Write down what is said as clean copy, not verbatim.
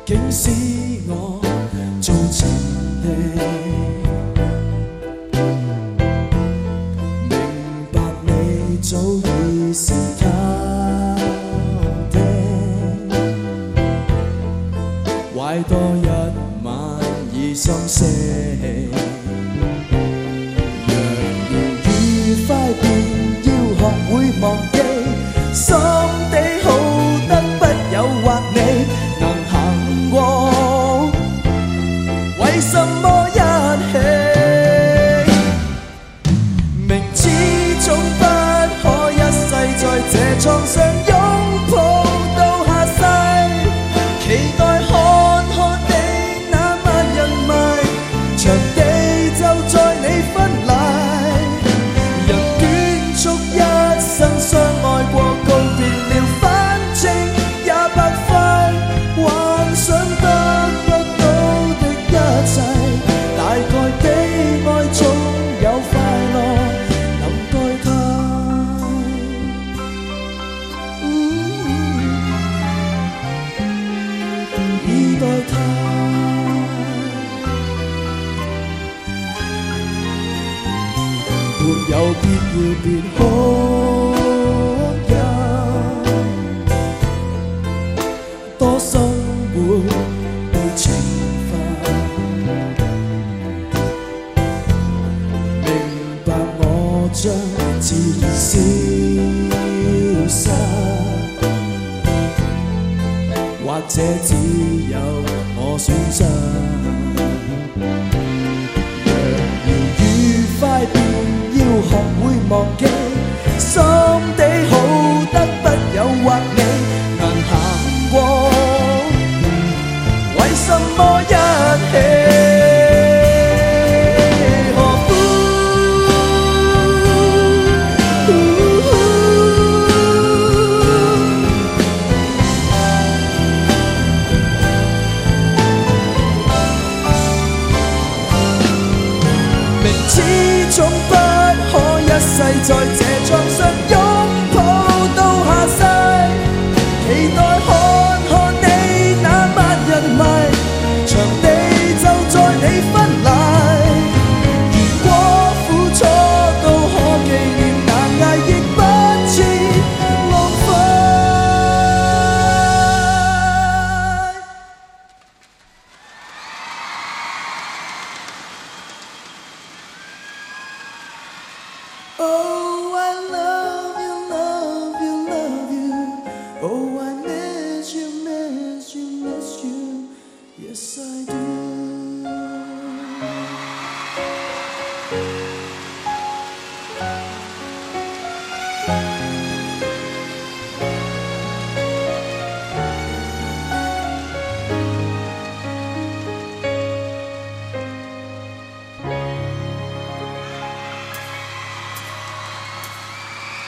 竟使我做情敵。明白你早已是他的，壞多一晚已心死。若要愉快，便要學會忘記。心地好得不誘惑你能行過，為什麼一起？明知總不可一世在這床上擁抱到下世，期待看看你那萬人迷，場地就在你婚禮。人短促一生相愛過，告別了，反正也白費。幻想得不到的一切，大概比愛總有快樂能代替。已代替，沒有必要別可忍，多生活被懲罰。明白我將自然消失，或者只有我損失。若要愉快，便要學會忘記。心地好得不誘惑你難行過，為什麼一起？何苦？明知總不可一世在這